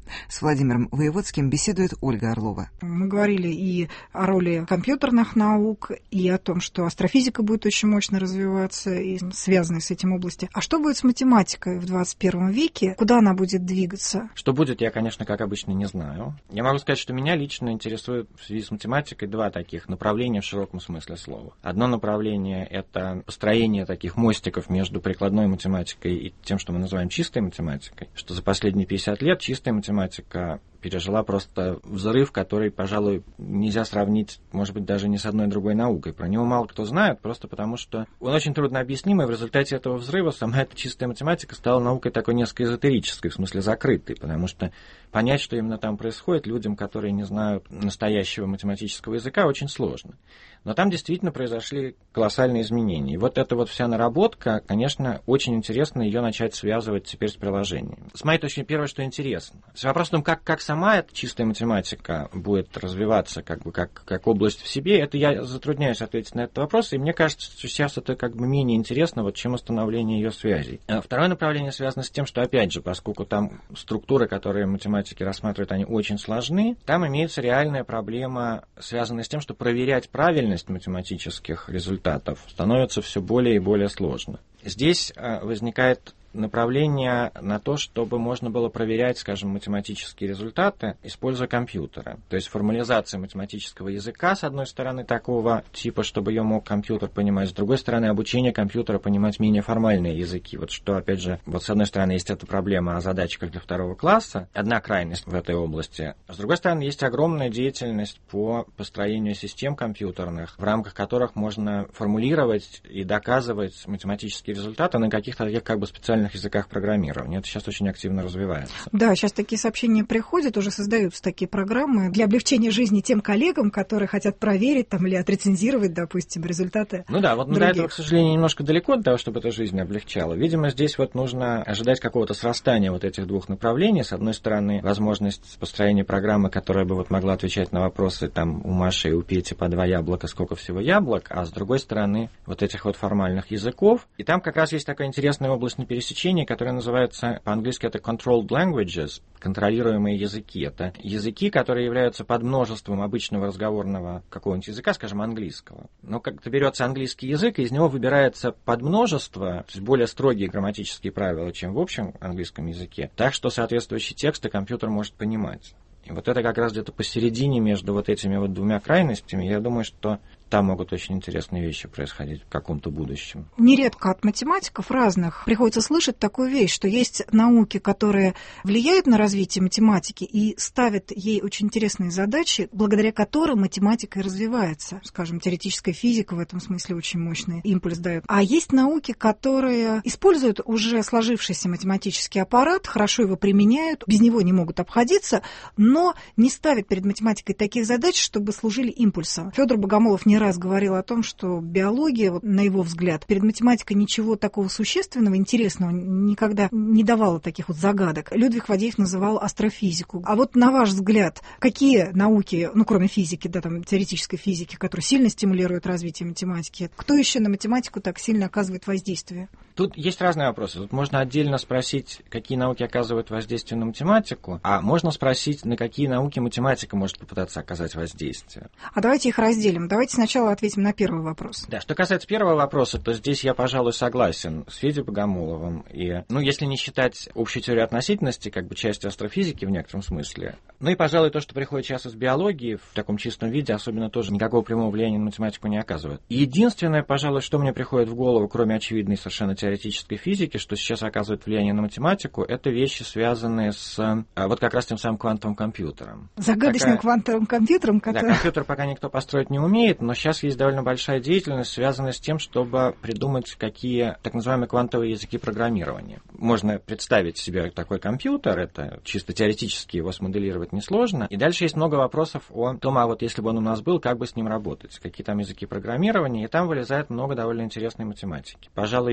С Владимиром Воеводским беседует Ольга Орлова. Мы говорили и о роли компьютерных наук, и о том, что астрофизика будет очень мощно развиваться, и связанные с этим области. А что будет с математикой в двадцать первом веке? Куда она будет двигаться? Что будет, я, конечно, как обычно, не знаю. Я могу сказать, что меня лично интересует в связи с математикой два таких направления в широком смысле слова. Одно направление — это построение таких мостиков между прикладной математикой и тем, что мы называем чистой математикой, что за последние пятьдесят лет чистая математика пережила просто взрыв, который, пожалуй, нельзя сравнить, может быть, даже не с одной другой наукой. Про него мало кто знает, просто потому что он очень трудно объяснимый. В результате этого взрыва сама эта чистая математика стала наукой такой несколько эзотерической, в смысле закрытой, потому что понять, что именно там происходит, людям, которые не знают настоящего математического языка, очень сложно. Но там действительно произошли колоссальные изменения. И вот эта вот вся наработка, конечно, очень интересно ее начать связывать теперь с приложением. С моей точки зрения, первое, что интересно. С вопросом, как, как сама эта чистая математика будет развиваться как бы как, как область в себе, это я затрудняюсь ответить на этот вопрос, и мне кажется, что сейчас это как бы менее интересно, вот, чем установление ее связей. А второе направление связано с тем, что, опять же, поскольку там структуры, которые математики рассматривают, они очень сложны, там имеется реальная проблема, связанная с тем, что проверять правильность математических результатов становится все более и более сложно. Здесь возникает направление на то, чтобы можно было проверять, скажем, математические результаты, используя компьютеры. То есть формализация математического языка, с одной стороны, такого типа, чтобы ее мог компьютер понимать, с другой стороны, обучение компьютера понимать менее формальные языки. Вот что, опять же, вот с одной стороны, есть эта проблема о задачках для второго класса, одна крайность в этой области. С другой стороны, есть огромная деятельность по построению систем компьютерных, в рамках которых можно формулировать и доказывать математические результаты на каких-то таких как бы специальных языках программирования. Это сейчас очень активно развивается. Да, сейчас такие сообщения приходят, уже создаются такие программы для облегчения жизни тем коллегам, которые хотят проверить там, или отрецензировать, допустим, результаты. Ну да, вот других. До этого, к сожалению, немножко далеко от того, чтобы эта жизнь облегчала. Видимо, здесь вот нужно ожидать какого-то срастания вот этих двух направлений. С одной стороны, возможность построения программы, которая бы вот могла отвечать на вопросы там у Маши и у Пети по два яблока, сколько всего яблок, а с другой стороны, вот этих вот формальных языков. И там как раз есть такая интересная область непересечения, которое называется, по-английски это controlled languages, контролируемые языки. Это языки, которые являются подмножеством обычного разговорного какого-нибудь языка, скажем, английского. Но как-то берется английский язык, и из него выбирается подмножество, то есть более строгие грамматические правила, чем в общем английском языке, так что соответствующие тексты компьютер может понимать. И вот это как раз где-то посередине между вот этими вот двумя крайностями, я думаю, что там могут очень интересные вещи происходить в каком-то будущем. Нередко от математиков разных приходится слышать такую вещь, что есть науки, которые влияют на развитие математики и ставят ей очень интересные задачи, благодаря которым математика и развивается. Скажем, теоретическая физика в этом смысле очень мощный импульс дает. А есть науки, которые используют уже сложившийся математический аппарат, хорошо его применяют, без него не могут обходиться, но не ставят перед математикой таких задач, чтобы служили импульсом. Федор Богомолов не раз говорил о том, что биология, вот, на его взгляд, перед математикой ничего такого существенного, интересного никогда не давала таких вот загадок. Людвиг Фадеев называл астрофизику. А вот на ваш взгляд, какие науки, ну кроме физики, да, там теоретической физики, которые сильно стимулируют развитие математики, кто еще на математику так сильно оказывает воздействие? Тут есть разные вопросы. Тут можно отдельно спросить, какие науки оказывают воздействие на математику, а можно спросить, на какие науки математика может попытаться оказать воздействие. А давайте их разделим. Давайте сначала ответим на первый вопрос. Да, что касается первого вопроса, то здесь я, пожалуй, согласен с Федей Богомоловым. И, ну, если не считать общую теорию относительности, как бы часть астрофизики в некотором смысле, ну и, пожалуй, то, что приходит сейчас из биологии в таком чистом виде, особенно тоже никакого прямого влияния на математику не оказывает. Единственное, пожалуй, что мне приходит в голову, кроме очевидной совершенно теоретической физики, что сейчас оказывает влияние на математику, это вещи, связанные с вот как раз тем самым квантовым компьютером. Загадочным Такая... квантовым компьютером, который... Да, компьютер пока никто построить не умеет, но сейчас есть довольно большая деятельность, связанная с тем, чтобы придумать какие так называемые квантовые языки программирования. Можно представить себе такой компьютер, это чисто теоретически его смоделировать несложно. И дальше есть много вопросов о том, а вот если бы он у нас был, как бы с ним работать, какие там языки программирования, и там вылезает много довольно интересной математики. Пожалуй, я бы это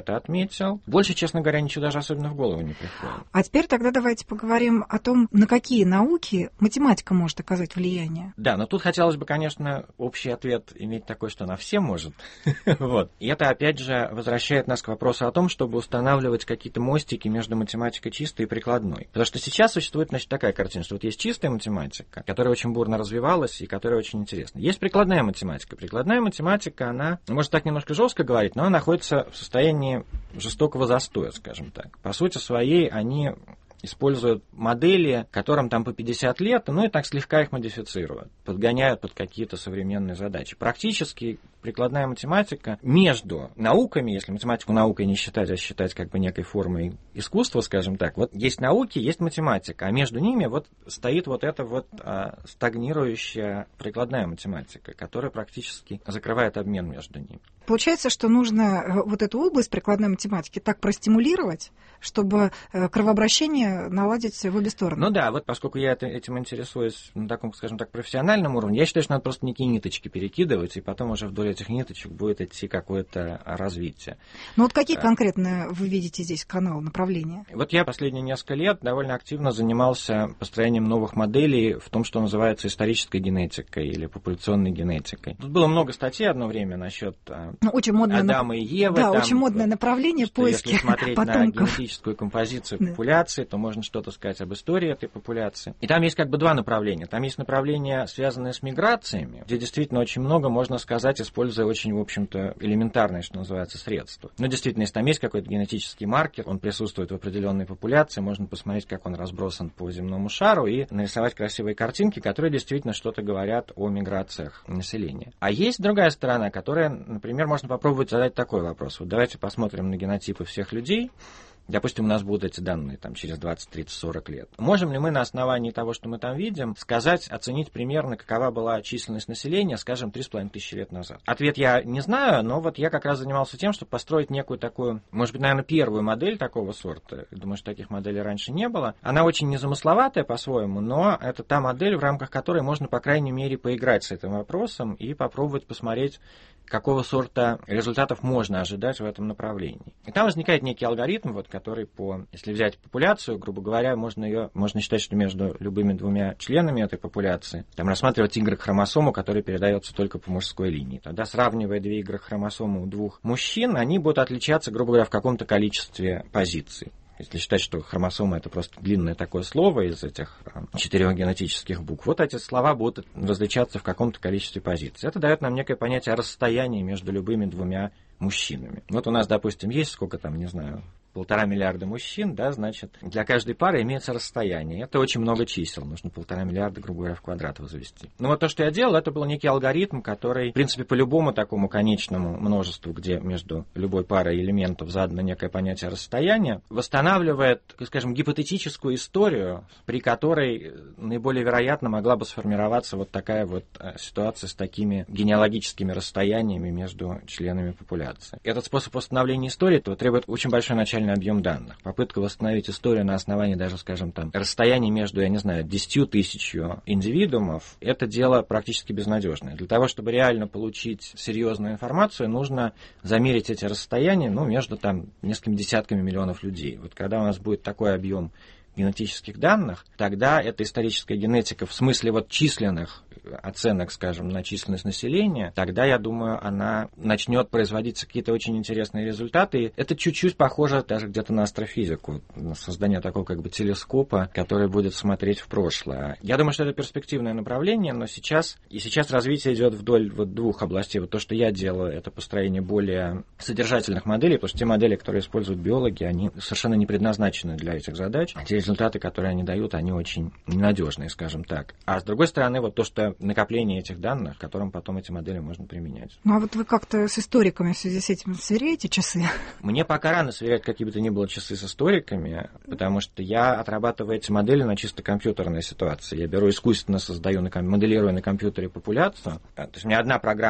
это отметил. Больше, честно говоря, ничего даже особенно в голову не приходит. А теперь тогда давайте поговорим о том, на какие науки математика может оказать влияние. Да, но тут хотелось бы, конечно, общий ответ иметь такой, что она все может. Вот. И это, опять же, возвращает нас к вопросу о том, чтобы устанавливать какие-то мостики между математикой чистой и прикладной. Потому что сейчас существует, значит, такая картина, что вот есть чистая математика, которая очень бурно развивалась и которая очень интересна. Есть прикладная математика. Прикладная математика, она, может так немножко жестко говорить, но она находится в состоянии жестокого застоя, скажем так. По сути своей, они используют модели, которым там по пятьдесят лет, ну и так слегка их модифицируют, подгоняют под какие-то современные задачи. Практически прикладная математика между науками, если математику наукой не считать, а считать как бы некой формой искусства, скажем так, вот есть науки, есть математика, а между ними вот стоит вот эта вот а, стагнирующая прикладная математика, которая практически закрывает обмен между ними. Получается, что нужно вот эту область прикладной математики так простимулировать, чтобы кровообращение наладить в обе стороны. Ну да, вот поскольку я этим интересуюсь на таком, скажем так, профессиональном уровне, я считаю, что надо просто некие ниточки перекидывать, и потом уже вдоль этих ниточек будет идти какое-то развитие. Ну вот какие конкретно вы видите здесь каналы, направления? Вот я последние несколько лет довольно активно занимался построением новых моделей в том, что называется исторической генетикой или популяционной генетикой. Тут было много статей одно время насчет ну, очень модное Адама нап... и Евы. Да, там, очень модное направление поиски если смотреть потомков. на генетическую композицию да. популяции, то можно что-то сказать об истории этой популяции. И там есть как бы два направления. Там есть направление, связанное с миграциями, где действительно очень много можно сказать, используя очень, в общем-то, элементарные, что называется, средства. Но действительно, если там есть какой-то генетический маркер, он присутствует в определенной популяции, можно посмотреть, как он разбросан по земному шару и нарисовать красивые картинки, которые действительно что-то говорят о миграциях населения. А есть другая сторона, которая, например, можно попробовать задать такой вопрос. Вот давайте посмотрим на генотипы всех людей. Допустим, у нас будут эти данные там, через двадцать, тридцать, сорок лет. Можем ли мы на основании того, что мы там видим, сказать, оценить примерно, какова была численность населения, скажем, три с половиной тысячи лет назад? Ответ я не знаю, но вот я как раз занимался тем, чтобы построить некую такую, может быть, наверное, первую модель такого сорта. Думаю, что таких моделей раньше не было. Она очень незамысловатая по-своему, но это та модель, в рамках которой можно, по крайней мере, поиграть с этим вопросом и попробовать посмотреть, какого сорта результатов можно ожидать в этом направлении. И там возникает некий алгоритм, вот, который по, если взять популяцию, грубо говоря, можно ее, можно считать, что между любыми двумя членами этой популяции, там рассматривать Y-хромосому, которая передается только по мужской линии. Тогда, сравнивая две Y-хромосомы у двух мужчин, они будут отличаться, грубо говоря, в каком-то количестве позиций. Если считать, что хромосома — это просто длинное такое слово из этих четырех генетических букв, вот эти слова будут различаться в каком-то количестве позиций. Это дает нам некое понятие о расстоянии между любыми двумя мужчинами. Вот у нас, допустим, есть сколько там, не знаю, полтора миллиарда мужчин, да, значит, для каждой пары имеется расстояние. Это очень много чисел, нужно полтора миллиарда, грубо говоря, в квадрат возвести. Но вот то, что я делал, это был некий алгоритм, который, в принципе, по любому такому конечному множеству, где между любой парой элементов задано некое понятие расстояния, восстанавливает, скажем, гипотетическую историю, при которой наиболее вероятно могла бы сформироваться вот такая вот ситуация с такими генеалогическими расстояниями между членами популяции. Этот способ восстановления истории требует очень большой начальный объем данных. Попытка восстановить историю на основании даже, скажем, там, расстояния между, я не знаю, десятью тысячью индивидуумов, это дело практически безнадежное. Для того, чтобы реально получить серьезную информацию, нужно замерить эти расстояния, ну, между там несколькими десятками миллионов людей. Вот когда у нас будет такой объем генетических данных, тогда эта историческая генетика в смысле вот численных оценок, скажем, на численность населения, тогда, я думаю, она начнет производиться какие-то очень интересные результаты. И это чуть-чуть похоже даже где-то на астрофизику, на создание такого как бы телескопа, который будет смотреть в прошлое. Я думаю, что это перспективное направление, но сейчас, и сейчас развитие идет вдоль вот двух областей. Вот то, что я делаю, это построение более содержательных моделей, потому что те модели, которые используют биологи, они совершенно не предназначены для этих задач. А те результаты, которые они дают, они очень ненадежные, скажем так. А с другой стороны, вот то, что накопление этих данных, которым потом эти модели можно применять. Ну а вот вы как-то с историками в связи с этим сверяете часы? Мне пока рано сверять какие бы то ни было часы с историками, потому что я отрабатываю эти модели на чисто компьютерной ситуации. Я беру искусственно, создаю, на, моделирую на компьютере популяцию. То есть у меня одна программа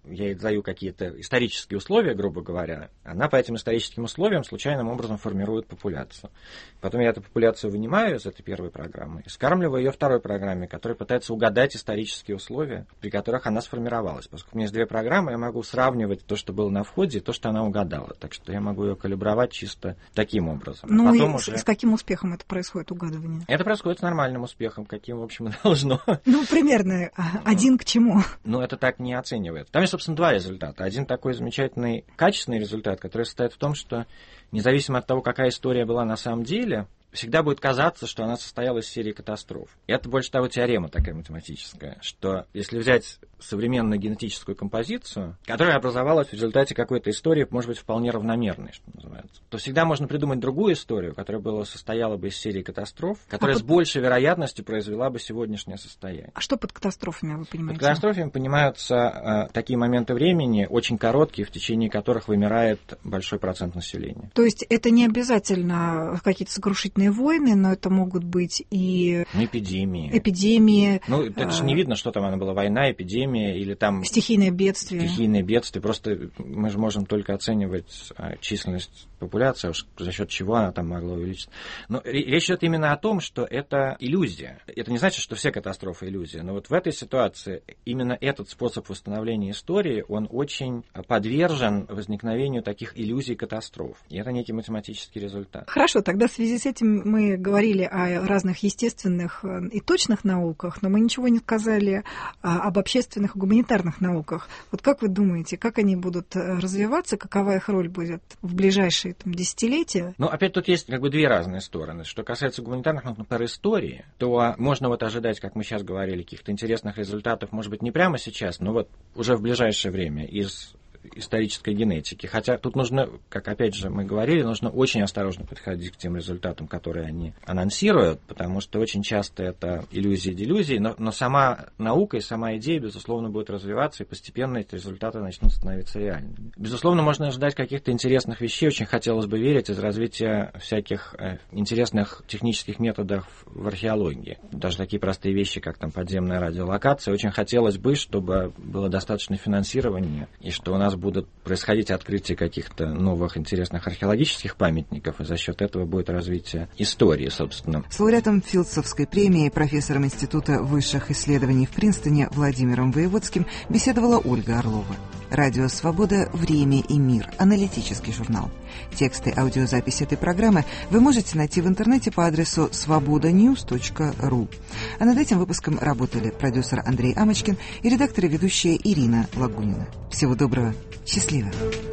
я ей даю какие-то исторические условия, грубо говоря, она по этим историческим условиям случайным образом формирует популяцию. Потом я эту популяцию вынимаю из этой первой программы и скармливаю ее второй программе, которая пытается угадать исторические условия, при которых она сформировалась. Поскольку у меня есть две программы, я могу сравнивать то, что было на входе, и то, что она угадала. Так что я могу ее калибровать чисто таким образом. Ну а и уже... с каким успехом это происходит, угадывание? Это происходит с нормальным успехом, каким, в общем, и должно. Ну, примерно один к чему? Ну, это так не оценивает. Там есть, собственно, два результата. Один такой замечательный, качественный результат, который состоит в том, что независимо от того, какая история была на самом деле, всегда будет казаться, что она состояла из серии катастроф. И это больше того теорема такая математическая, что если взять современную генетическую композицию, которая образовалась в результате какой-то истории, может быть, вполне равномерной, что называется, то всегда можно придумать другую историю, которая была, состояла бы из серии катастроф, которая а с под... большей вероятностью произвела бы сегодняшнее состояние. А что под катастрофами вы понимаете? Под катастрофами понимаются э, такие моменты времени, очень короткие, в течение которых вымирает большой процент населения. То есть это не обязательно какие-то сокрушительные войны, но это могут быть и... Эпидемии. Эпидемии. Ну, это же не видно, что там она была, война, эпидемия или там... Стихийное бедствие. Стихийное бедствие. Просто мы же можем только оценивать численность популяции, уж за счет чего она там могла увеличиться. Но речь идет именно о том, что это иллюзия. Это не значит, что все катастрофы иллюзия, но вот в этой ситуации именно этот способ восстановления истории, он очень подвержен возникновению таких иллюзий катастроф. И это некий математический результат. Хорошо, тогда в связи с этим мы говорили о разных естественных и точных науках, но мы ничего не сказали об общественных и гуманитарных науках. Вот как вы думаете, как они будут развиваться, какова их роль будет в ближайшие там, десятилетия? Ну, опять тут есть как бы две разные стороны. Что касается гуманитарных наук, например, истории, то можно вот ожидать, как мы сейчас говорили, каких-то интересных результатов, может быть, не прямо сейчас, но вот уже в ближайшее время из исторической генетики. Хотя тут нужно, как опять же мы говорили, нужно очень осторожно подходить к тем результатам, которые они анонсируют, потому что очень часто это иллюзии-делюзии, но, но сама наука и сама идея, безусловно, будет развиваться, и постепенно эти результаты начнут становиться реальными. Безусловно, можно ожидать каких-то интересных вещей, очень хотелось бы верить из развития всяких э, интересных технических методов в археологии. Даже такие простые вещи, как там подземная радиолокация. Очень хотелось бы, чтобы было достаточно финансирования, и что у нас будут происходить открытия каких-то новых интересных археологических памятников, и за счет этого будет развитие истории, собственно. С лауреатом Филдсовской премии, профессором Института высших исследований в Принстоне Владимиром Воеводским беседовала Ольга Орлова. Радио «Свобода. Время и мир». Аналитический журнал. Тексты аудиозаписи этой программы вы можете найти в интернете по адресу свобода ньюс точка ру. А над этим выпуском работали продюсер Андрей Амочкин и редактор и ведущая Ирина Лагунина. Всего доброго. Счастливо.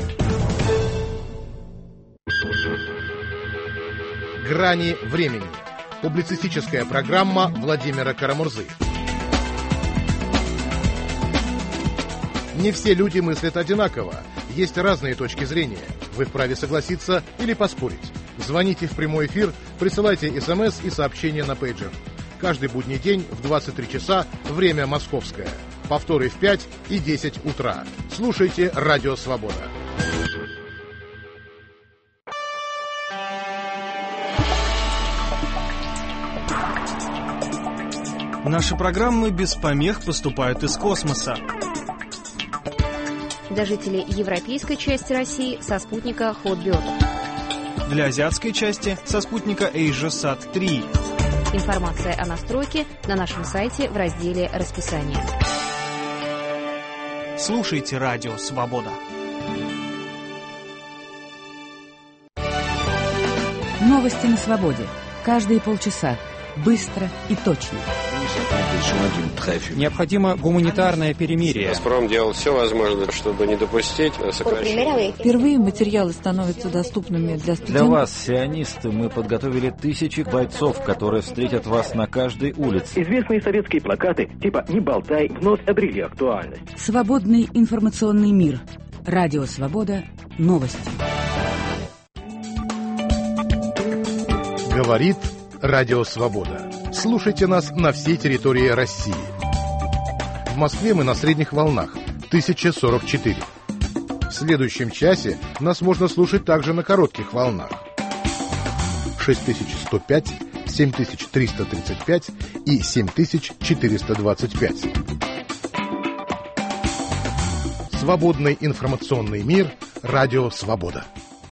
«Грани времени». Публицистическая программа Владимира Карамурзы. Не все люди мыслят одинаково. Есть разные точки зрения. Вы вправе согласиться или поспорить. Звоните в прямой эфир, присылайте смс и сообщения на пейджер. Каждый будний день в двадцать три часа, время московское. Повторы в пять и десять утра. Слушайте «Радио Свобода». Наши программы без помех поступают из космоса. Для жителей европейской части России со спутника Hotbird. Для азиатской части со спутника AsiaSat три. Информация о настройке на нашем сайте в разделе «Расписание». Слушайте «Радио Свобода». Новости на свободе. Каждые полчаса. Быстро и точно. Необходимо гуманитарное перемирие. «Газпром» делал все возможное, чтобы не допустить сокращения. Впервые материалы становятся доступными для студентов. Для вас, сионисты, мы подготовили тысячи бойцов, которые встретят вас на каждой улице. Известные советские плакаты типа «Не болтай» вновь обрели актуальность. Свободный информационный мир. Радио Свобода. Новости. Говорит Радио Свобода. Слушайте нас на всей территории России. В Москве мы на средних волнах тысяча сорок четыре. В следующем часе нас можно слушать также на коротких волнах шесть тысяч сто пять, семь тысяч триста тридцать пять и семь тысяч четыреста двадцать пять. Свободный информационный мир. Радио «Свобода».